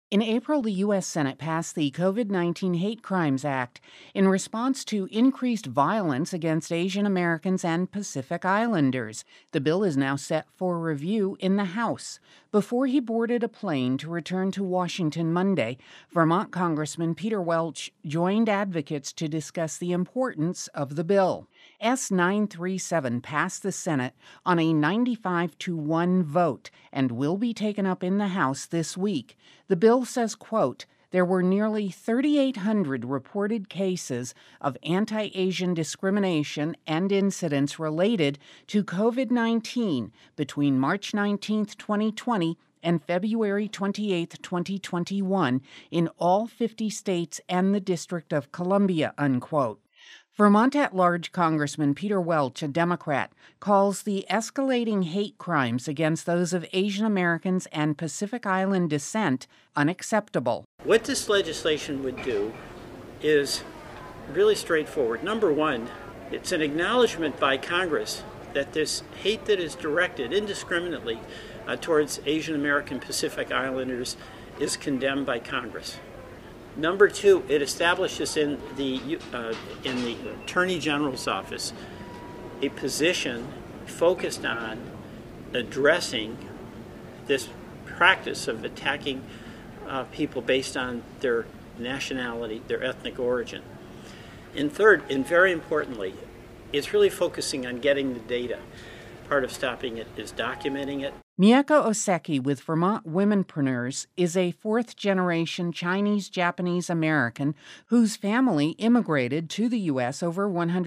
In April, the U.S. Senate passed the COVID-19 Hate Crimes Act in response to increased violence against Asian Americans and Pacific Islanders. The bill is now set for review in the House. Before he boarded a plane to return to Washington Monday, Vermont Congressman Peter Welch joined advocates to discuss the importance of the bill. S. 937 passed the Senate on a 95-1 vote and will be taken up in the House this week. The bill says, quote, there were nearly 3,800 reported cases of anti-Asian discrimination and incidents related to COVID-19 between March 19, 2020 and February 28, 2021 in all 50 states and the District of Columbia, unquote. Vermont at-large Congressman Peter Welch, a Democrat, calls the escalating hate crimes against those of Asian Americans and Pacific Island descent unacceptable. What this legislation would do is really straightforward. Number one, it's an acknowledgement by Congress that this hate that is directed indiscriminately towards Asian American Pacific Islanders is condemned by Congress. Number two, it establishes in the Attorney General's office a position focused on addressing this practice of attacking people based on their nationality, their ethnic origin. And third, and very importantly, it's really focusing on getting the data. Part of stopping it is documenting it. Miyako Oseki with Vermont Womenpreneurs is a fourth-generation Chinese-Japanese American whose family immigrated to the U.S. over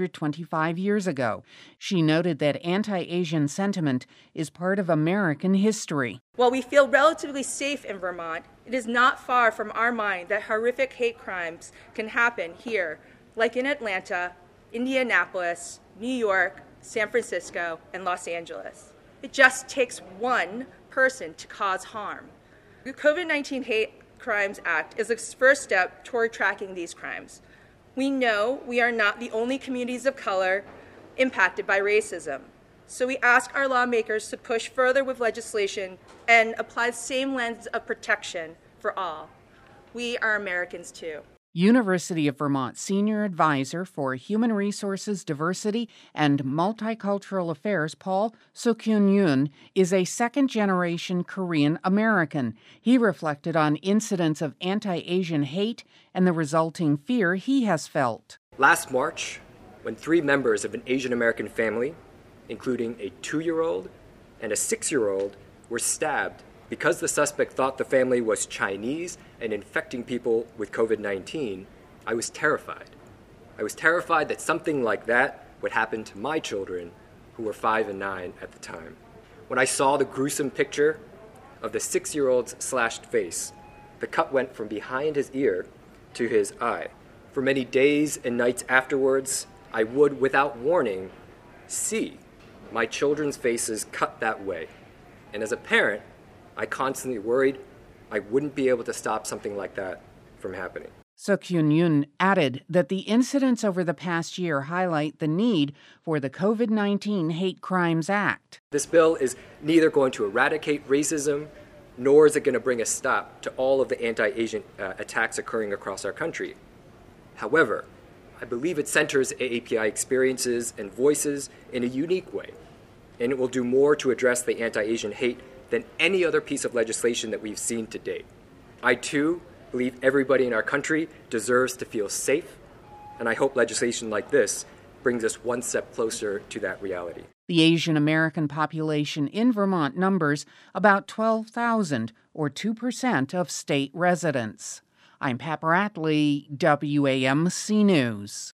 125 years ago. She noted that anti-Asian sentiment is part of American history. While we feel relatively safe in Vermont, it is not far from our mind that horrific hate crimes can happen here, like in Atlanta, Indianapolis, New York, San Francisco, and Los Angeles. It just takes one person to cause harm. The COVID-19 Hate Crimes Act is a first step toward tracking these crimes. We know we are not the only communities of color impacted by racism, so we ask our lawmakers to push further with legislation and apply the same lens of protection for all. We are Americans too. University of Vermont Senior Advisor for Human Resources, Diversity, and Multicultural Affairs, Paul Sokyun-yoon, is a second-generation Korean American. He reflected on incidents of anti-Asian hate and the resulting fear he has felt. Last March, when 3 members of an Asian American family, including a 2-year-old and a 6-year-old, were stabbed because the suspect thought the family was Chinese and infecting people with COVID-19, I was terrified. I was terrified that something like that would happen to my children, who were 5 and 9 at the time. When I saw the gruesome picture of the 6-year-old's slashed face, the cut went from behind his ear to his eye. For many days and nights afterwards, I would, without warning, see my children's faces cut that way. And as a parent, I constantly worried I wouldn't be able to stop something like that from happening. Sokyun-yoon added that the incidents over the past year highlight the need for the COVID-19 Hate Crimes Act. This bill is neither going to eradicate racism, nor is it going to bring a stop to all of the anti-Asian attacks occurring across our country. However, I believe it centers AAPI experiences and voices in a unique way, and it will do more to address the anti-Asian hate than any other piece of legislation that we've seen to date. I, too, believe everybody in our country deserves to feel safe, and I hope legislation like this brings us one step closer to that reality. The Asian American population in Vermont numbers about 12,000, or 2% of state residents. I'm Pat Bradley, WAMC News.